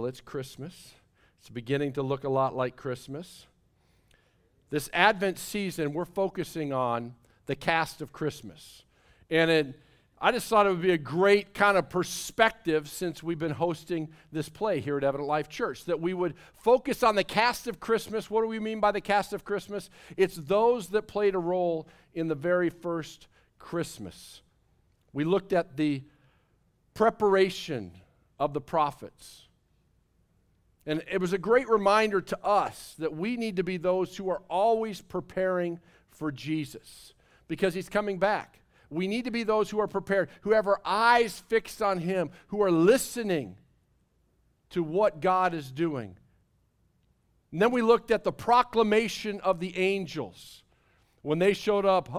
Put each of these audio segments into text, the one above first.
it's Christmas. It's beginning to look a lot like Christmas. This Advent season, we're focusing on the cast of Christmas. And I just thought it would be a great kind of perspective, since we've been hosting this play here at Evident Life Church, that we would focus on the cast of Christmas. What do we mean by the cast of Christmas? It's those that played a role in the very first Christmas. We looked at the preparation of the prophets. And it was a great reminder to us that we need to be those who are always preparing for Jesus, because he's coming back. We need to be those who are prepared, who have our eyes fixed on him, who are listening to what God is doing. And then we looked at the proclamation of the angels when they showed up,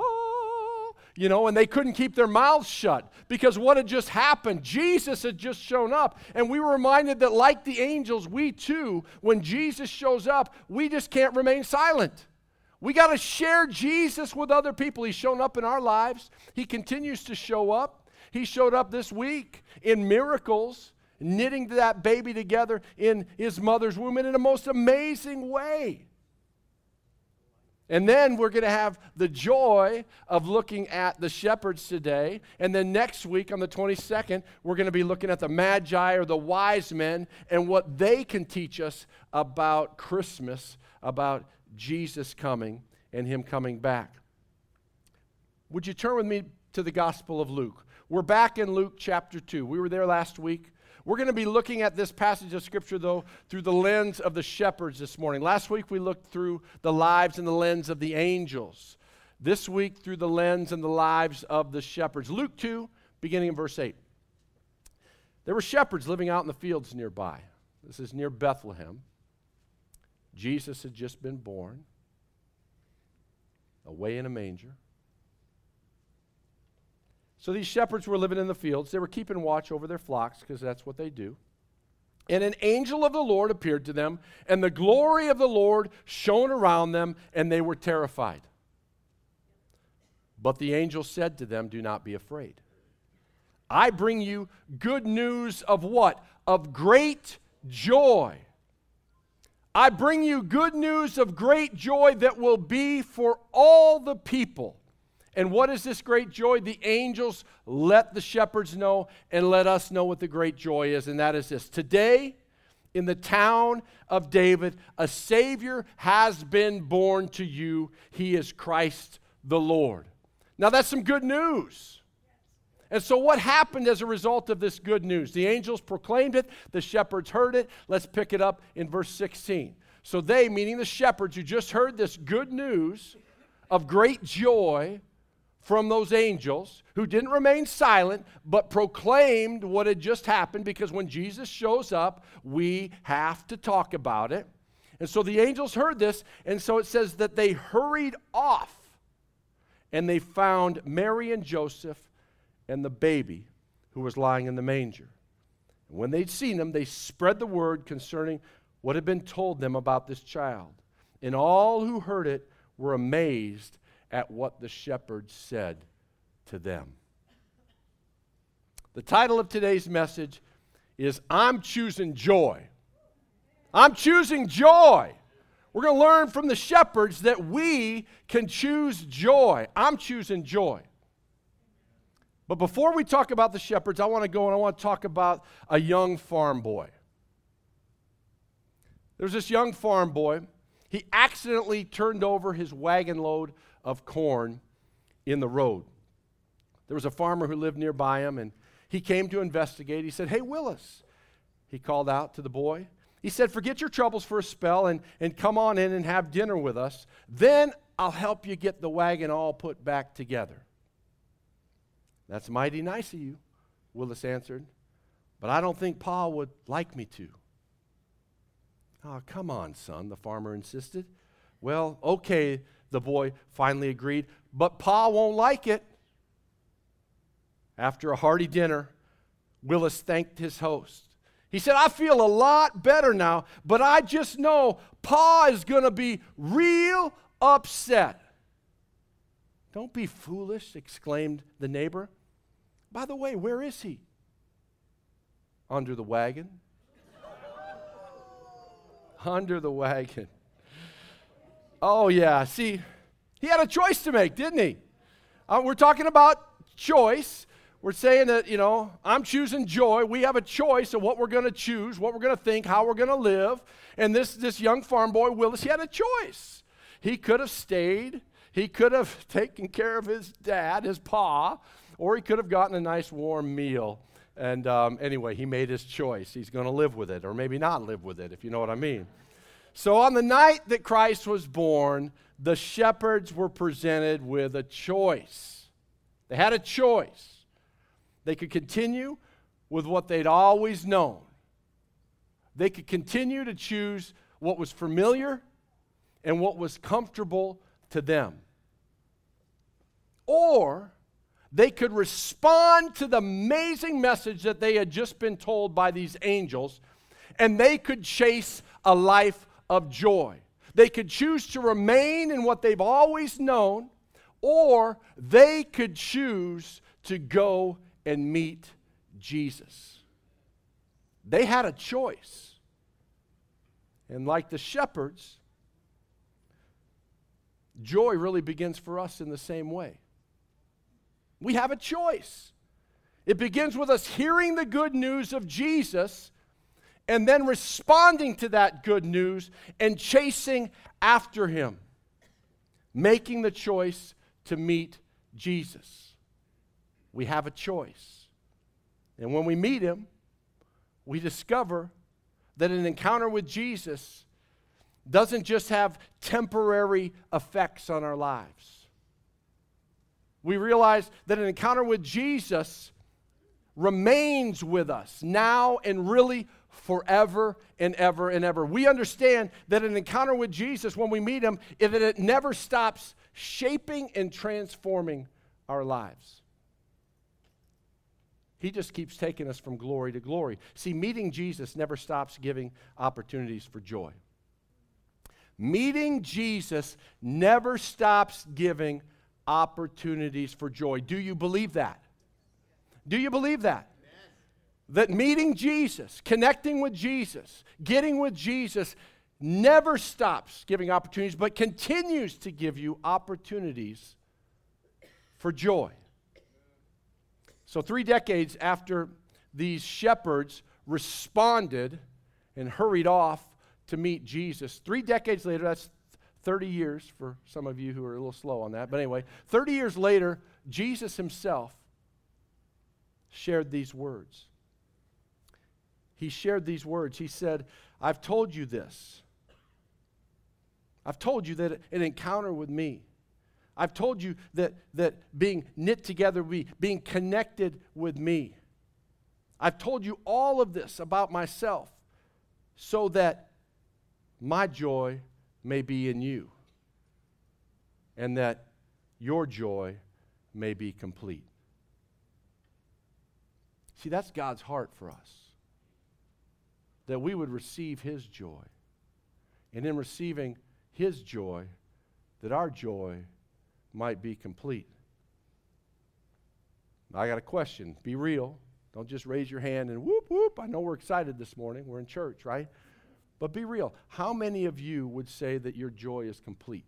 and they couldn't keep their mouths shut because what had just happened? Jesus had just shown up. And we were reminded that like the angels, we too, when Jesus shows up, we just can't remain silent. We got to share Jesus with other people. He's shown up in our lives. He continues to show up. He showed up this week in miracles, knitting that baby together in his mother's womb in a most amazing way. And then we're going to have the joy of looking at the shepherds today. And then next week on the 22nd, we're going to be looking at the Magi, or the wise men, and what they can teach us about Christmas, about Jesus coming and him coming back. Would you turn with me to the Gospel of Luke? We're back in Luke chapter 2. We were there last week. We're going to be looking at this passage of Scripture, though, through the lens of the shepherds this morning. Last week we looked through the lives and the lens of the angels. This week through the lens and the lives of the shepherds. Luke 2, beginning in verse 8. There were shepherds living out in the fields nearby. This is near Bethlehem. Jesus had just been born, away in a manger. So these shepherds were living in the fields. They were keeping watch over their flocks, because that's what they do. And an angel of the Lord appeared to them, and the glory of the Lord shone around them, and they were terrified. But the angel said to them, "Do not be afraid. I bring you good news of" what? Of great joy. I bring you good news of great joy that will be for all the people. And what is this great joy? The angels let the shepherds know and let us know what the great joy is, and that is this. Today, in the town of David, a Savior has been born to you. He is Christ the Lord. Now that's some good news. And so what happened as a result of this good news? The angels proclaimed it. The shepherds heard it. Let's pick it up in verse 16. So they, meaning the shepherds who just heard this good news of great joy from those angels, who didn't remain silent, but proclaimed what had just happened, because when Jesus shows up, we have to talk about it. And so the angels heard this, and so it says that they hurried off, and they found Mary and Joseph and the baby who was lying in the manger. And when they'd seen him, they spread the word concerning what had been told them about this child. And all who heard it were amazed at what the shepherds said to them. The title of today's message is "I'm Choosing Joy." I'm choosing joy. We're going to learn from the shepherds that we can choose joy. I'm choosing joy. But before we talk about the shepherds, I want to talk about a young farm boy. There's this young farm boy. He accidentally turned over his wagon load of corn in the road. There was a farmer who lived nearby him, and he came to investigate. He said, "Hey, Willis," he called out to the boy. He said, "Forget your troubles for a spell and come on in and have dinner with us. Then I'll help you get the wagon all put back together." "That's mighty nice of you," Willis answered, "but I don't think Pa would like me to." "Oh, come on, son," the farmer insisted. "Well, okay," the boy finally agreed, "but Pa won't like it." After a hearty dinner, Willis thanked his host. He said, "I feel a lot better now, but I just know Pa is going to be real upset." "Don't be foolish," exclaimed the neighbor. "By the way, where is he?" "Under the wagon." Under the wagon. Oh, yeah. See, he had a choice to make, didn't he? We're talking about choice. We're saying that, I'm choosing joy. We have a choice of what we're going to choose, what we're going to think, how we're going to live. And this young farm boy, Willis, he had a choice. He could have stayed. He could have taken care of his dad, his pa, or he could have gotten a nice warm meal. And anyway, he made his choice. He's going to live with it, or maybe not live with it, if you know what I mean. So on the night that Christ was born, the shepherds were presented with a choice. They had a choice. They could continue with what they'd always known. They could continue to choose what was familiar and what was comfortable to them. Or they could respond to the amazing message that they had just been told by these angels, and they could chase a life of joy. They could choose to remain in what they've always known, or they could choose to go and meet Jesus. They had a choice. And like the shepherds, joy really begins for us in the same way. We have a choice. It begins with us hearing the good news of Jesus and then responding to that good news and chasing after him, making the choice to meet Jesus. We have a choice. And when we meet him, we discover that an encounter with Jesus doesn't just have temporary effects on our lives. We realize that an encounter with Jesus remains with us now and really forever and ever and ever. We understand that an encounter with Jesus, when we meet him, is that it never stops shaping and transforming our lives. He just keeps taking us from glory to glory. See, meeting Jesus never stops giving opportunities for joy. Meeting Jesus never stops giving opportunities for joy. Do you believe that? Do you believe that? Amen. That meeting Jesus, connecting with Jesus, getting with Jesus never stops giving opportunities, but continues to give you opportunities for joy. So 3 decades after these shepherds responded and hurried off to meet Jesus, 3 decades later, that's 30 years for some of you who are a little slow on that, but anyway, 30 years later, Jesus himself shared these words. He shared these words. He said, I've told you this. I've told you that an encounter with me, I've told you that being knit together, being connected with me. I've told you all of this about myself so that my joy may be in you and that your joy may be complete. See, that's God's heart for us, that we would receive his joy, and in receiving his joy, that our joy might be complete. I got a question. Be real. Don't just raise your hand and whoop, whoop. I know we're excited this morning. We're in church, right? But be real. How many of you would say that your joy is complete?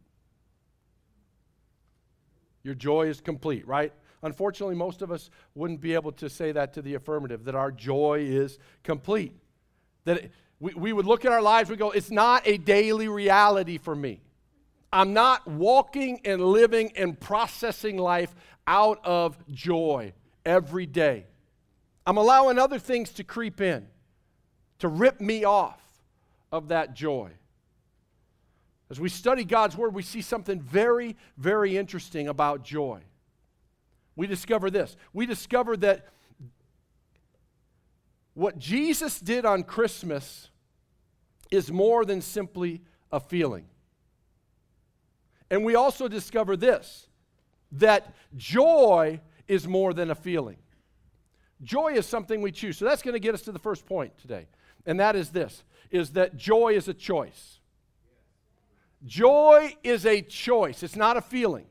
Your joy is complete, right? Unfortunately, most of us wouldn't be able to say that to the affirmative, that our joy is complete. That we would look at our lives and go, it's not a daily reality for me. I'm not walking and living and processing life out of joy every day. I'm allowing other things to creep in, to rip me off of that joy. As we study God's Word, we see something very, very interesting about joy. We discover this. We discover that what Jesus did on Christmas is more than simply a feeling. And we also discover this, that joy is more than a feeling. Joy is something we choose. So that's going to get us to the first point today. And that is this, is that joy is a choice. Joy is a choice. It's not a feeling.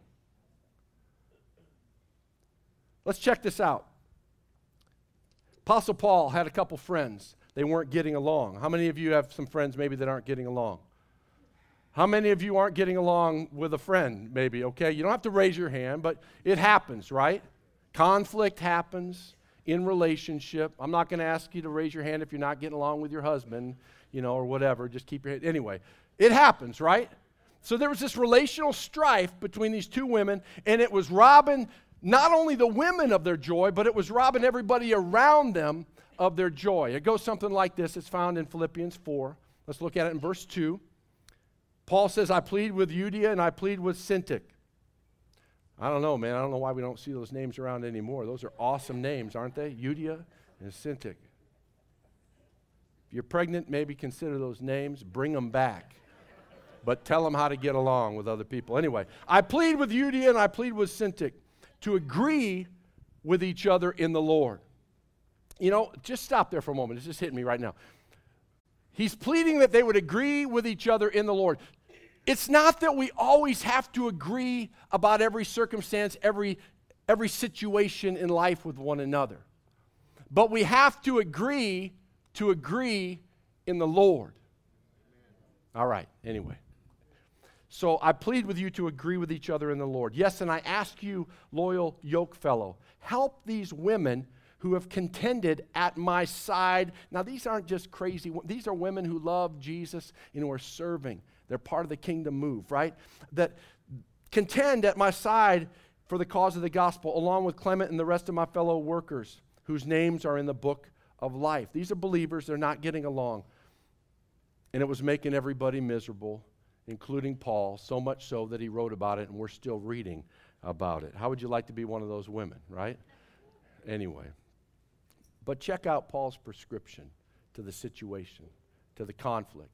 Let's check this out. Apostle Paul had a couple friends they weren't getting along. How many of you have some friends maybe that aren't getting along? How many of you aren't getting along with a friend maybe, okay? You don't have to raise your hand, but it happens, right? Conflict happens in relationship. I'm not going to ask you to raise your hand if you're not getting along with your husband, or whatever. Just keep your hand. Anyway, it happens, right? So there was this relational strife between these two women, and it was robbing not only the women of their joy, but it was robbing everybody around them of their joy. It goes something like this. It's found in Philippians 4. Let's look at it in verse 2. Paul says, I plead with Euodia and I plead with Syntyche. I don't know, man. I don't know why we don't see those names around anymore. Those are awesome names, aren't they? Euodia and Syntyche. If you're pregnant, maybe consider those names. Bring them back. But tell them how to get along with other people. Anyway, I plead with Euodia and I plead with Syntyche to agree with each other in the Lord. Just stop there for a moment. It's just hitting me right now. He's pleading that they would agree with each other in the Lord. It's not that we always have to agree about every circumstance, every situation in life with one another. But we have to agree in the Lord. All right, anyway. So I plead with you to agree with each other in the Lord. Yes, and I ask you, loyal yoke fellow, help these women who have contended at my side. Now, these aren't just crazy. These are women who love Jesus and who are serving. They're part of the kingdom move, right? That contend at my side for the cause of the gospel, along with Clement and the rest of my fellow workers, whose names are in the book of life. These are believers. They're not getting along. And it was making everybody miserable, including Paul, so much so that he wrote about it, and we're still reading about it. How would you like to be one of those women, right? Anyway. But check out Paul's prescription to the situation, to the conflict,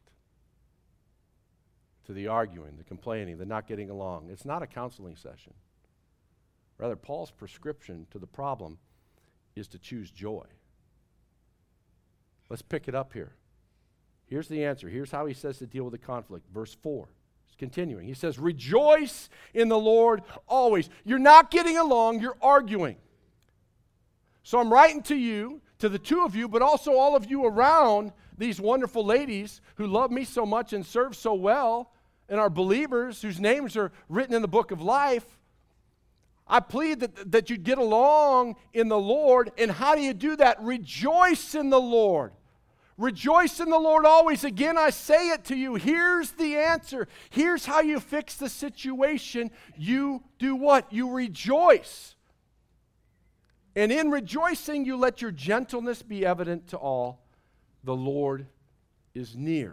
to the arguing, the complaining, the not getting along. It's not a counseling session. Rather, Paul's prescription to the problem is to choose joy. Let's pick it up here. Here's the answer. Here's how he says to deal with the conflict. Verse 4. It's continuing. He says, rejoice in the Lord always. You're not getting along, you're arguing. So I'm writing to you, to the two of you, but also all of you around these wonderful ladies who love me so much and serve so well and are believers whose names are written in the book of life. I plead that you get along in the Lord. And how do you do that? Rejoice in the Lord. Rejoice in the Lord always. Again, I say it to you. Here's the answer. Here's how you fix the situation. You do what? You rejoice. And in rejoicing, you let your gentleness be evident to all. The Lord is near.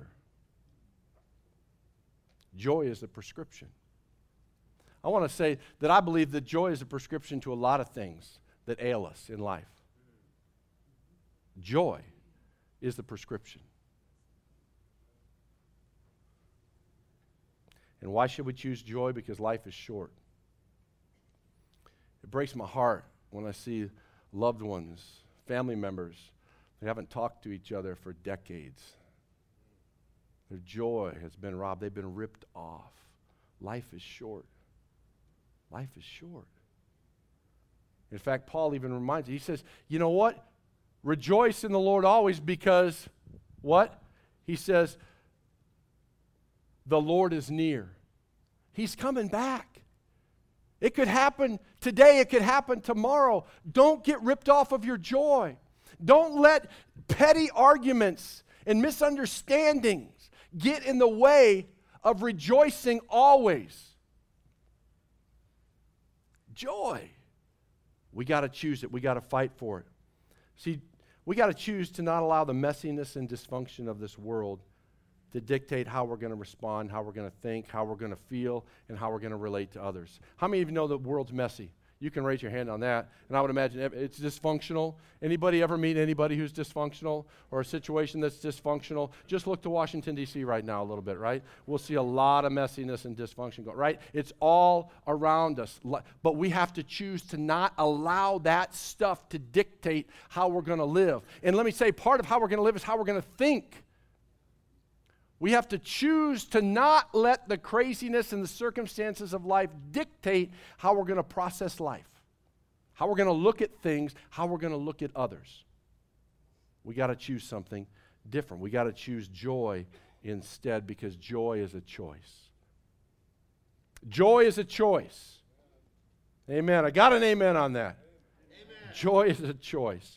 Joy is the prescription. I want to say that I believe that joy is a prescription to a lot of things that ail us in life. Joy is the prescription. And why should we choose joy? Because life is short. It breaks my heart when I see loved ones, family members, they haven't talked to each other for decades. Their joy has been robbed. They've been ripped off. Life is short. Life is short. In fact, Paul even reminds you, he says, you know what? Rejoice in the Lord always because, what? He says, the Lord is near. He's coming back. It could happen today. It could happen tomorrow. Don't get ripped off of your joy. Don't let petty arguments and misunderstandings get in the way of rejoicing always. Joy. We got to choose it. We got to fight for it. See, we got to choose to not allow the messiness and dysfunction of this world to dictate how we're going to respond, how we're going to think, how we're going to feel, and how we're going to relate to others. How many of you know the world's messy? You can raise your hand on that. And I would imagine it's dysfunctional. Anybody ever meet anybody who's dysfunctional or a situation that's dysfunctional? Just look to Washington, D.C. right now a little bit, right? We'll see a lot of messiness and dysfunction, right? It's all around us. But we have to choose to not allow that stuff to dictate how we're going to live. And let me say, part of how we're going to live is how we're going to think. We have to choose to not let the craziness and the circumstances of life dictate how we're going to process life, how we're going to look at things, how we're going to look at others. We got to choose something different. We got to choose joy instead, because joy is a choice. Joy is a choice. Amen. I got an amen on that. Amen. Joy is a choice.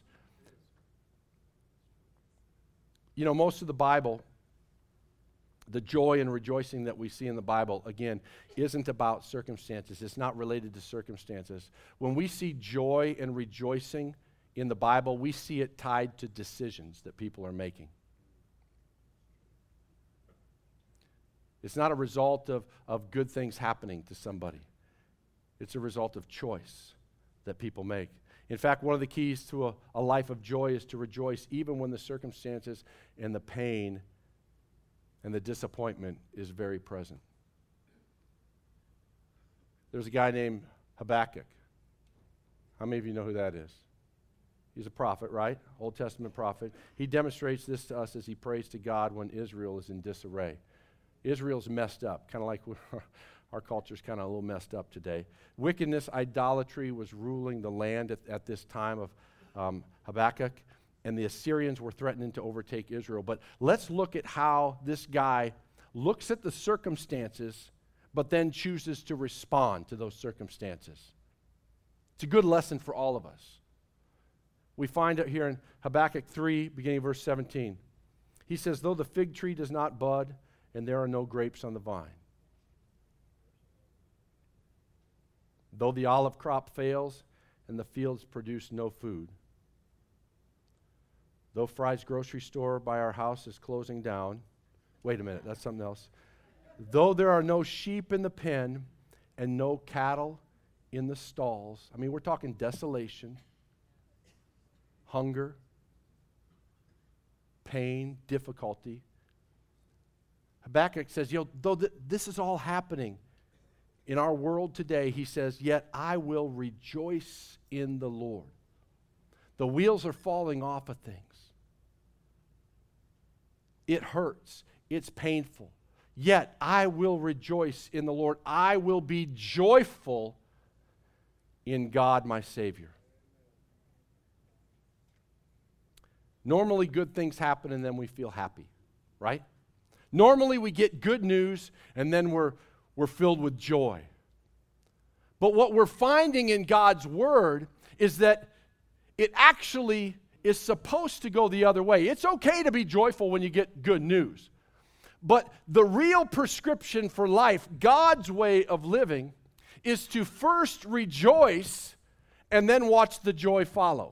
You know, most of the Bible, the joy and rejoicing that we see in the Bible, again, isn't about circumstances. It's not related to circumstances. When we see joy and rejoicing in the Bible, we see it tied to decisions that people are making. It's not a result of good things happening to somebody. It's a result of choice that people make. In fact, one of the keys to a life of joy is to rejoice even when the circumstances and the pain and the disappointment is very present. There's a guy named Habakkuk. How many of you know who that is? He's a prophet, right? Old Testament prophet. He demonstrates this to us as he prays to God when Israel is in disarray. Israel's messed up, kind of like our culture's kind of a little messed up today. Wickedness, idolatry was ruling the land at this time of Habakkuk, and the Assyrians were threatening to overtake Israel. But let's look at how this guy looks at the circumstances, but then chooses to respond to those circumstances. It's a good lesson for all of us. We find it here in Habakkuk 3, beginning of verse 17. He says, though the fig tree does not bud, and there are no grapes on the vine, though the olive crop fails, and the fields produce no food, though Fry's grocery store by our house is closing down. Wait a minute, that's something else. Though there are no sheep in the pen, and no cattle in the stalls. I mean, we're talking desolation, hunger, pain, difficulty. Habakkuk says, though this is all happening in our world today, he says, yet I will rejoice in the Lord. The wheels are falling off of things. It hurts. It's painful. Yet I will rejoice in the Lord. I will be joyful in God my Savior. Normally good things happen and then we feel happy, right? Normally we get good news and then we're filled with joy. But what we're finding in God's Word is that it actually is supposed to go the other way. It's okay to be joyful when you get good news. But the real prescription for life, God's way of living, is to first rejoice and then watch the joy follow.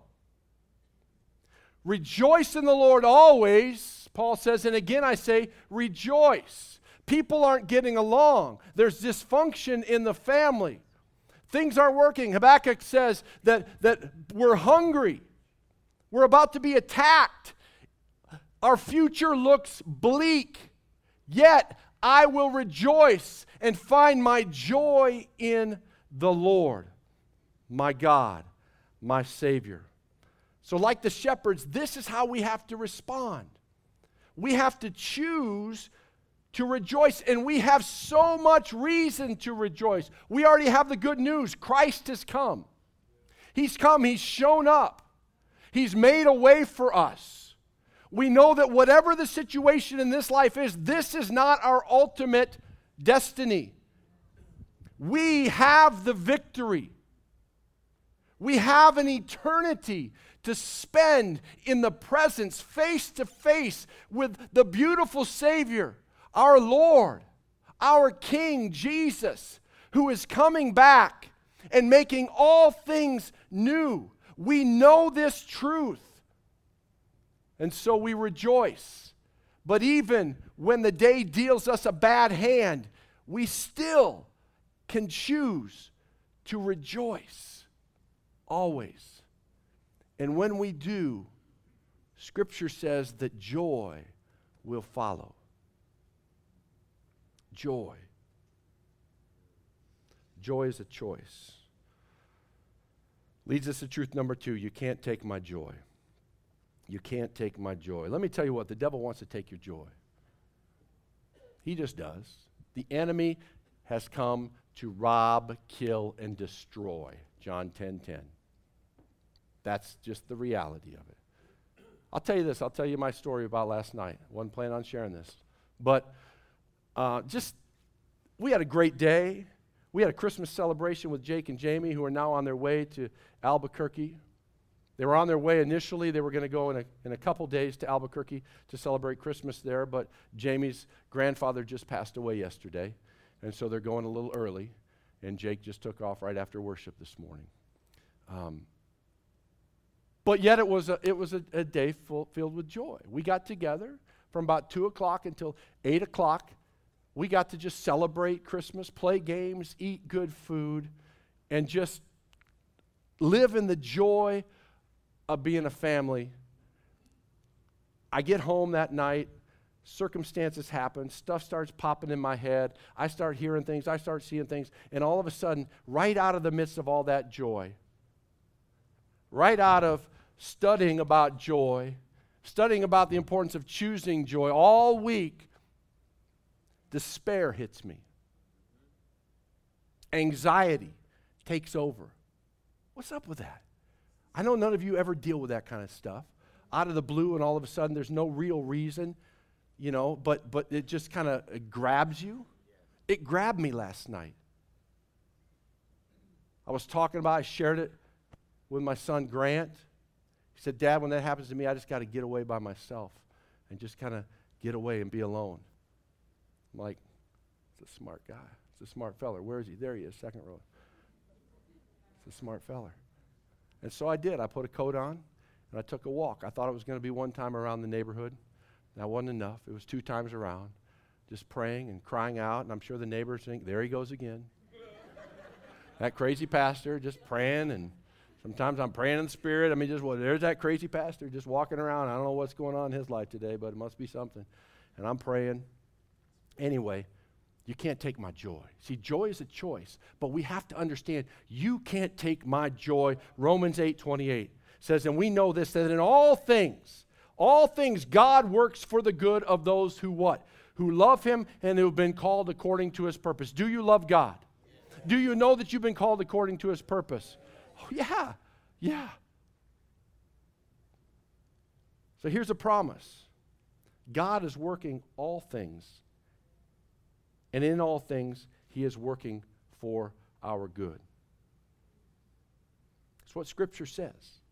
Rejoice in the Lord always, Paul says, and again I say, rejoice. People aren't getting along. There's dysfunction in the family. Things aren't working. Habakkuk says that we're hungry. We're about to be attacked. Our future looks bleak. Yet I will rejoice and find my joy in the Lord, my God, my Savior. So like the shepherds, this is how we have to respond. We have to choose to rejoice, and we have so much reason to rejoice. We already have the good news. Christ has come. He's come. He's shown up. He's made a way for us. We know that whatever the situation in this life is, this is not our ultimate destiny. We have the victory. We have an eternity to spend in the presence, face to face with the beautiful Savior, our Lord, our King, Jesus, who is coming back and making all things new. We know this truth, and so we rejoice. But even when the day deals us a bad hand, we still can choose to rejoice always. And when we do, Scripture says that joy will follow. Joy. Joy is a choice. Leads us to truth number 2. You can't take my joy. You can't take my joy. Let me tell you what, the devil wants to take your joy. He just does. The enemy has come to rob, kill, and destroy. John 10:10. That's just the reality of it. I'll tell you this. I'll tell you my story about last night. Wasn't planning on sharing this. But we had a great day. We had a Christmas celebration with Jake and Jamie, who are now on their way to Albuquerque. They were on their way initially. They were going to go in a couple days to Albuquerque to celebrate Christmas there, but Jamie's grandfather just passed away yesterday, and so they're going a little early, and Jake just took off right after worship this morning. But yet it was a day filled with joy. We got together from about 2 o'clock until 8 o'clock. We got to just celebrate Christmas, play games, eat good food, and just live in the joy of being a family. I get home that night, circumstances happen, stuff starts popping in my head, I start hearing things, I start seeing things, and all of a sudden, right out of the midst of all that joy, right out of studying about joy, studying about the importance of choosing joy all week, despair hits me. Anxiety takes over. What's up with that? I know none of you ever deal with that kind of stuff. Out of the blue, and all of a sudden there's no real reason, but it just kind of grabs you. It grabbed me last night. I shared it with my son Grant. He said, Dad, when that happens to me, I just got to get away by myself and just kind of get away and be alone. I'm like, it's a smart guy. It's a smart feller. Where is he? There he is, second row. It's a smart feller. And so I did. I put a coat on, and I took a walk. I thought it was going to be one time around the neighborhood. That wasn't enough. It was 2 times around, just praying and crying out, and I'm sure the neighbors think, there he goes again. That crazy pastor just praying, and sometimes I'm praying in the spirit. There's that crazy pastor just walking around. I don't know what's going on in his life today, but it must be something. And I'm praying. Anyway, you can't take my joy. See, joy is a choice, but we have to understand you can't take my joy. Romans 8:28 says, and we know this, that in all things, God works for the good of those who what? Who love him and who have been called according to his purpose. Do you love God? Yes. Do you know that you've been called according to his purpose? Oh, yeah. So here's a promise. God is working all things. And in all things, he is working for our good. That's what Scripture says.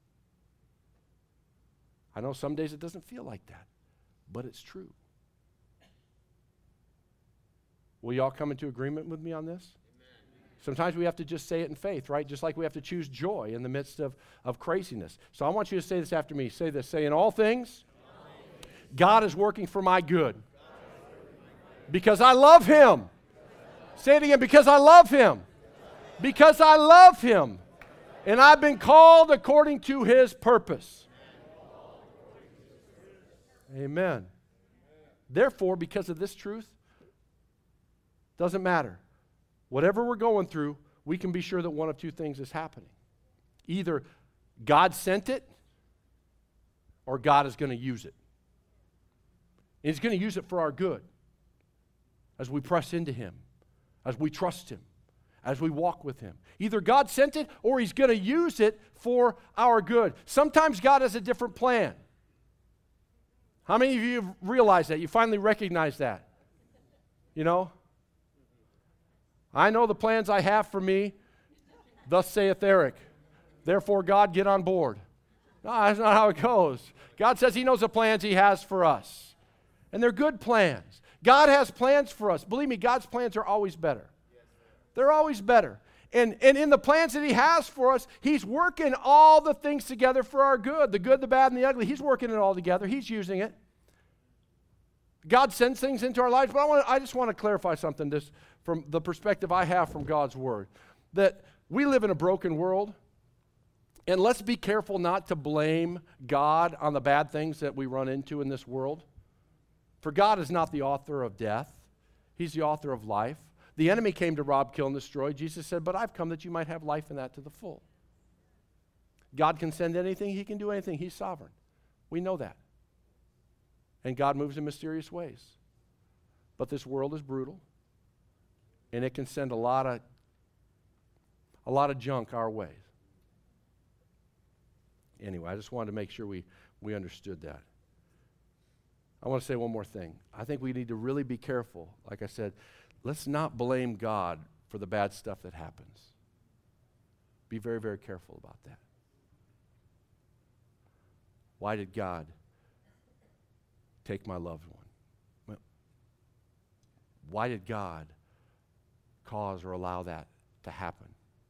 I know some days it doesn't feel like that, but it's true. Will you all come into agreement with me on this? Amen. Sometimes we have to just say it in faith, right? Just like we have to choose joy in the midst of craziness. So I want you to say this after me. Say this. Say, in all things, God is working for my good. Because I love him. Say it again. Because I love him. Because I love him. And I've been called according to his purpose. Amen. Therefore, because of this truth, doesn't matter. Whatever we're going through, we can be sure that one of two things is happening. Either God sent it, or God is going to use it. And he's going to use it for our good. As we press into him, as we trust him, as we walk with him. Either God sent it or he's going to use it for our good. Sometimes God has a different plan. How many of you have realized that? You finally recognize that? I know the plans I have for me, thus saith Eric. Therefore, God, get on board. No, that's not how it goes. God says he knows the plans he has for us. And they're good plans. God has plans for us. Believe me, God's plans are always better. They're always better. And in the plans that he has for us, he's working all the things together for our good. The good, the bad, and the ugly. He's working it all together. He's using it. God sends things into our lives. But I just want to clarify something from the perspective I have from God's word. That we live in a broken world. And let's be careful not to blame God on the bad things that we run into in this world. For God is not the author of death. He's the author of life. The enemy came to rob, kill, and destroy. Jesus said, but I've come that you might have life in that to the full. God can send anything. He can do anything. He's sovereign. We know that. And God moves in mysterious ways. But this world is brutal. And it can send a lot of junk our way. Anyway, I just wanted to make sure we understood that. I want to say one more thing. I think we need to really be careful. Like I said, let's not blame God for the bad stuff that happens. Be very, very careful about that. Why did God take my loved one? Well, why did God cause or allow that to happen?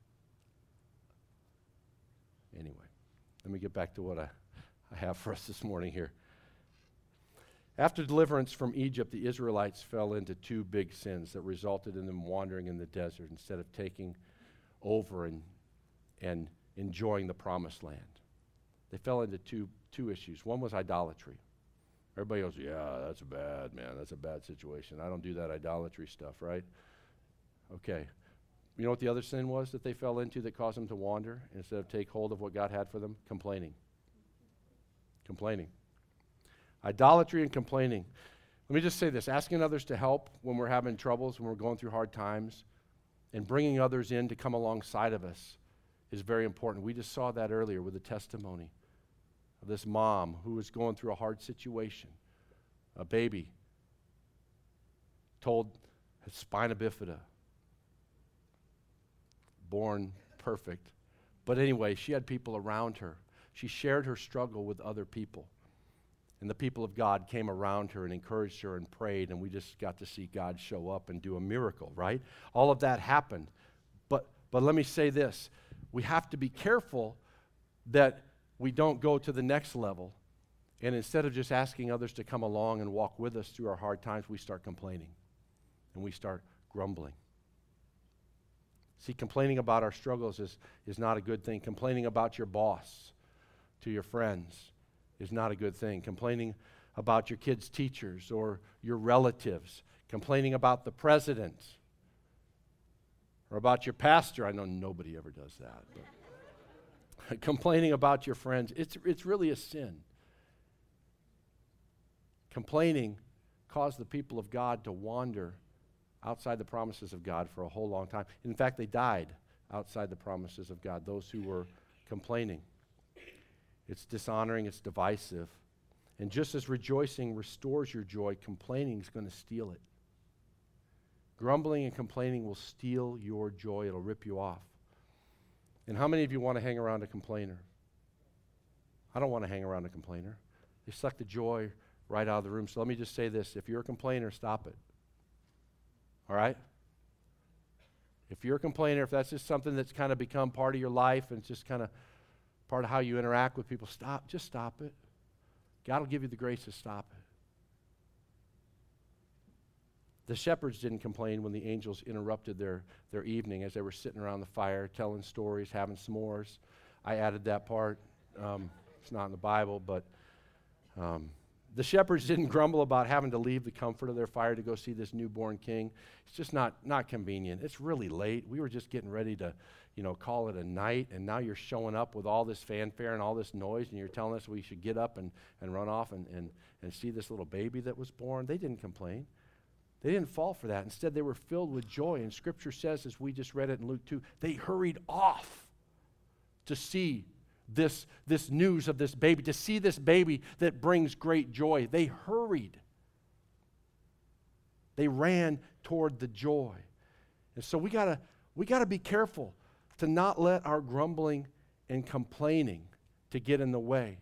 Anyway, let me get back to what I have for us this morning here. After deliverance from Egypt, the Israelites fell into two big sins that resulted in them wandering in the desert instead of taking over and enjoying the promised land. They fell into two issues. One was idolatry. Everybody goes, yeah, that's bad, man. That's a bad situation. I don't do that idolatry stuff, right? Okay. You know what the other sin was that they fell into that caused them to wander instead of take hold of what God had for them? Complaining. Complaining. Idolatry and complaining. Let me just say this. Asking others to help when we're having troubles, when we're going through hard times, and bringing others in to come alongside of us is very important. We just saw that earlier with the testimony of this mom who was going through a hard situation. A baby told had spina bifida, born perfect. But anyway, she had people around her. She shared her struggle with other people. And the people of God came around her and encouraged her and prayed, and we just got to see God show up and do a miracle, right? All of that happened. But let me say this. We have to be careful that we don't go to the next level, and instead of just asking others to come along and walk with us through our hard times, we start complaining, and we start grumbling. See, complaining about our struggles is not a good thing. Complaining about your boss to your friends is not a good thing. Complaining about your kids' teachers or your relatives. Complaining about the president or about your pastor. I know nobody ever does that. But complaining about your friends, it's really a sin. Complaining caused the people of God to wander outside the promises of God for a whole long time. In fact, they died outside the promises of God, those who were complaining. It's dishonoring, it's divisive. And just as rejoicing restores your joy, complaining is going to steal it. Grumbling and complaining will steal your joy. It'll rip you off. And how many of you want to hang around a complainer? I don't want to hang around a complainer. They suck the joy right out of the room. So let me just say this. If you're a complainer, stop it. All right? If you're a complainer, if that's just something that's kind of become part of your life and it's just kind of part of how you interact with people, just stop it. God will give you the grace to stop it. The shepherds didn't complain when the angels interrupted their evening as they were sitting around the fire, telling stories, having s'mores. I added that part. It's not in the Bible, but the shepherds didn't grumble about having to leave the comfort of their fire to go see this newborn king. It's just not convenient. It's really late. We were just getting ready to, call it a night, and now you're showing up with all this fanfare and all this noise, and you're telling us we should get up and run off and see this little baby that was born. They didn't complain. They didn't fall for that. Instead, they were filled with joy. And Scripture says, as we just read it in Luke 2, they hurried off to see this news of this baby, to see this baby that brings great joy. They hurried. They ran toward the joy. And so we gotta be careful to not let our grumbling and complaining to get in the way.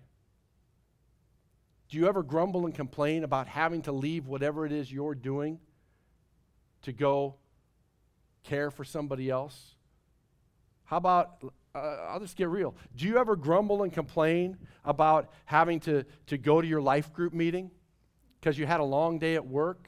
Do you ever grumble and complain about having to leave whatever it is you're doing to go care for somebody else? How about, I'll just get real. Do you ever grumble and complain about having to go to your life group meeting because you had a long day at work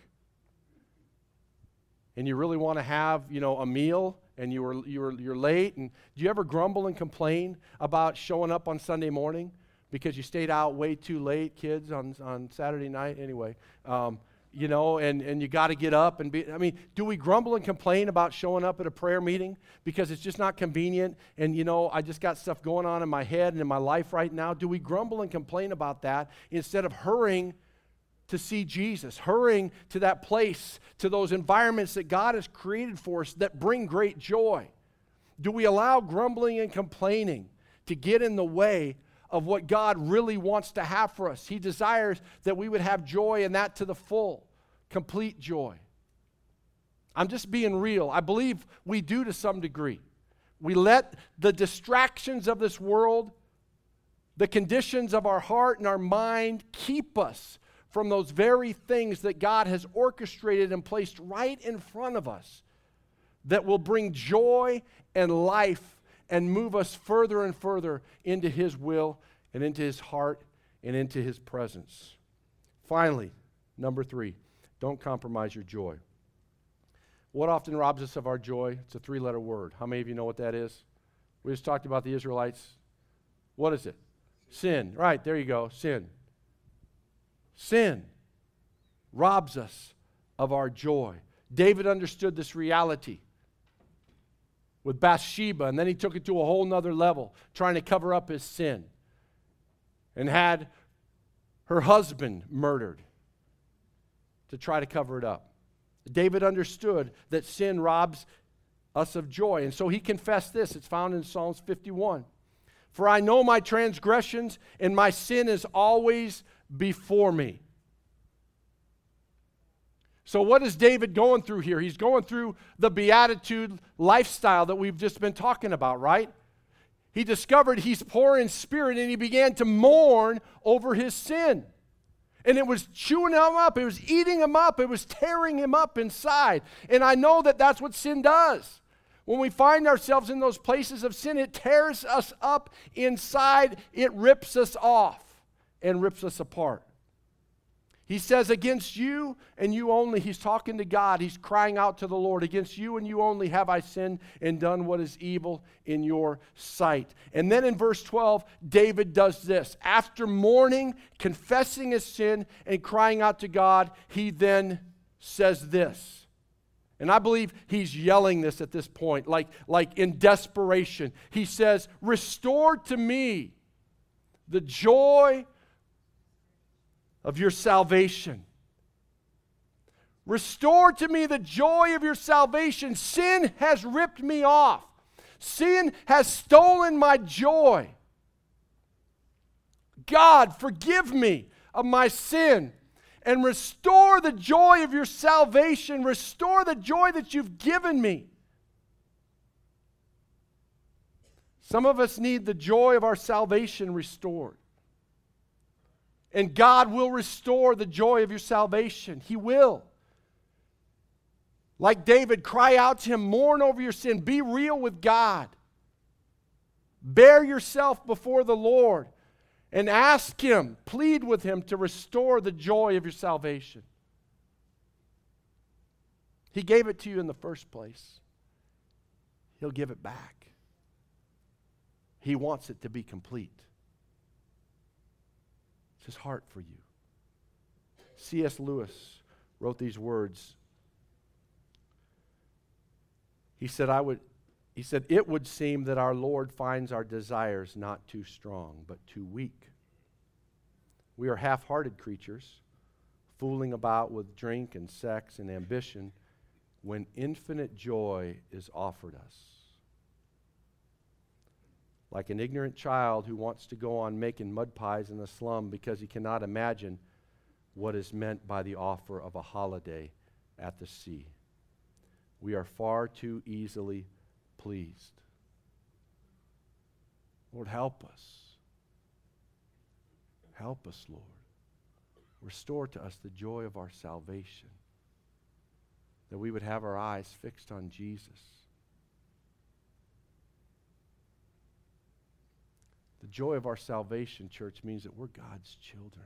and you really want to have, a meal and you're late? And do you ever grumble and complain about showing up on Sunday morning because you stayed out way too late, kids, on Saturday night? Anyway, and you got to get up and do we grumble and complain about showing up at a prayer meeting because it's just not convenient and, I just got stuff going on in my head and in my life right now? Do we grumble and complain about that instead of hurrying to see Jesus, hurrying to that place, to those environments that God has created for us that bring great joy? Do we allow grumbling and complaining to get in the way of what God really wants to have for us. He desires that we would have joy, and that to the full, complete joy. I'm just being real. I believe we do to some degree. We let the distractions of this world, the conditions of our heart and our mind keep us from those very things that God has orchestrated and placed right in front of us that will bring joy and life and move us further and further into His will and into His heart and into His presence. Finally, number 3, don't compromise your joy. What often robs us of our joy? It's a 3-letter word. How many of you know what that is? We just talked about the Israelites. What is it? Sin. Right, there you go, sin. Sin robs us of our joy. David understood this reality with Bathsheba, and then he took it to a whole nother level, trying to cover up his sin, and had her husband murdered to try to cover it up. David understood that sin robs us of joy, and so he confessed this. It's found in Psalms 51. For I know my transgressions, and my sin is always before me. So what is David going through here? He's going through the beatitude lifestyle that we've just been talking about, right? He discovered he's poor in spirit, and he began to mourn over his sin. And it was chewing him up. It was eating him up. It was tearing him up inside. And I know that that's what sin does. When we find ourselves in those places of sin, it tears us up inside. It rips us off and rips us apart. He says, against you and you only, he's talking to God. He's crying out to the Lord. Against you and you only have I sinned and done what is evil in your sight. And then in verse 12, David does this. After mourning, confessing his sin, and crying out to God, he then says this. And I believe he's yelling this at this point, like in desperation. He says, restore to me the joy of your salvation. Restore to me the joy of your salvation. Sin has ripped me off. Sin has stolen my joy. God, forgive me of my sin and restore the joy of your salvation. Restore the joy that you've given me. Some of us need the joy of our salvation restored. And God will restore the joy of your salvation. He will. Like David, cry out to Him, mourn over your sin, be real with God. Bear yourself before the Lord and ask Him, plead with Him to restore the joy of your salvation. He gave it to you in the first place. He'll give it back. He wants it to be complete. His heart for you. C.S. Lewis wrote these words. He said, it would seem that our Lord finds our desires not too strong, but too weak. We are half-hearted creatures, fooling about with drink and sex and ambition when infinite joy is offered us. Like an ignorant child who wants to go on making mud pies in the slum because he cannot imagine what is meant by the offer of a holiday at the sea. We are far too easily pleased. Lord, help us. Help us, Lord. Restore to us the joy of our salvation, that we would have our eyes fixed on Jesus. The joy of our salvation, church, means that we're God's children.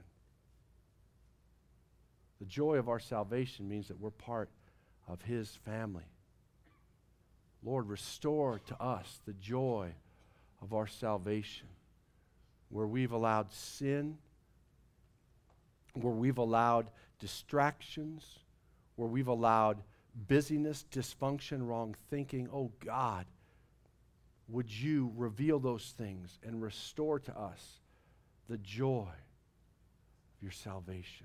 The joy of our salvation means that we're part of His family. Lord, restore to us the joy of our salvation, where we've allowed sin, where we've allowed distractions, where we've allowed busyness, dysfunction, wrong thinking. Oh God, would you reveal those things and restore to us the joy of your salvation?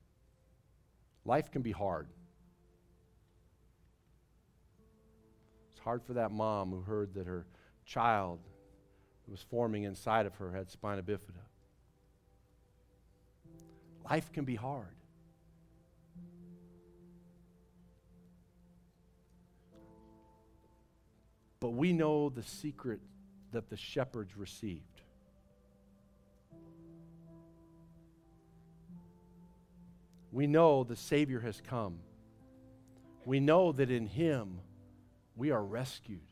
Life can be hard. It's hard for that mom who heard that her child that was forming inside of her had spina bifida. Life can be hard. But we know the secret that the shepherds received. We know the Savior has come. We know that in Him we are rescued.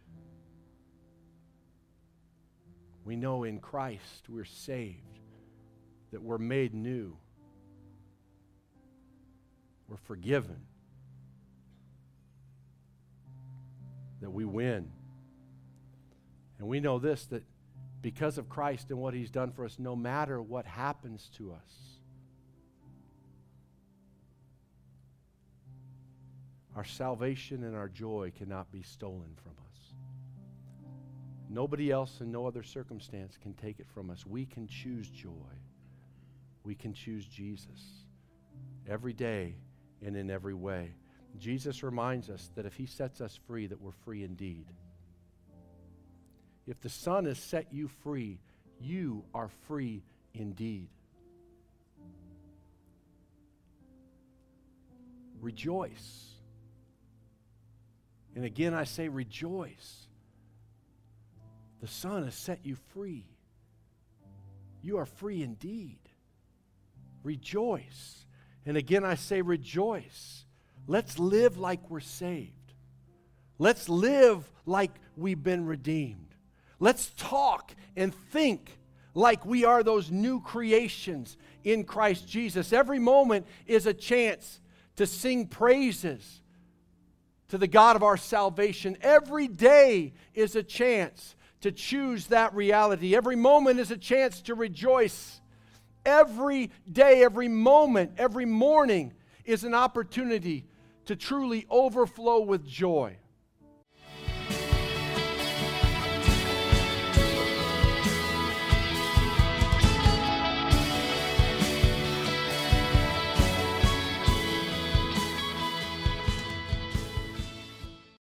We know in Christ we're saved, that we're made new. We're forgiven, that we win. And we know this, that because of Christ and what He's done for us, no matter what happens to us, our salvation and our joy cannot be stolen from us. Nobody else in no other circumstance can take it from us. We can choose joy. We can choose Jesus every day and in every way. Jesus reminds us that if He sets us free, that we're free indeed. If the Son has set you free, you are free indeed. Rejoice. And again, I say rejoice. The Son has set you free. You are free indeed. Rejoice. And again, I say rejoice. Let's live like we're saved. Let's live like we've been redeemed. Let's talk and think like we are those new creations in Christ Jesus. Every moment is a chance to sing praises to the God of our salvation. Every day is a chance to choose that reality. Every moment is a chance to rejoice. Every day, every moment, every morning is an opportunity to truly overflow with joy.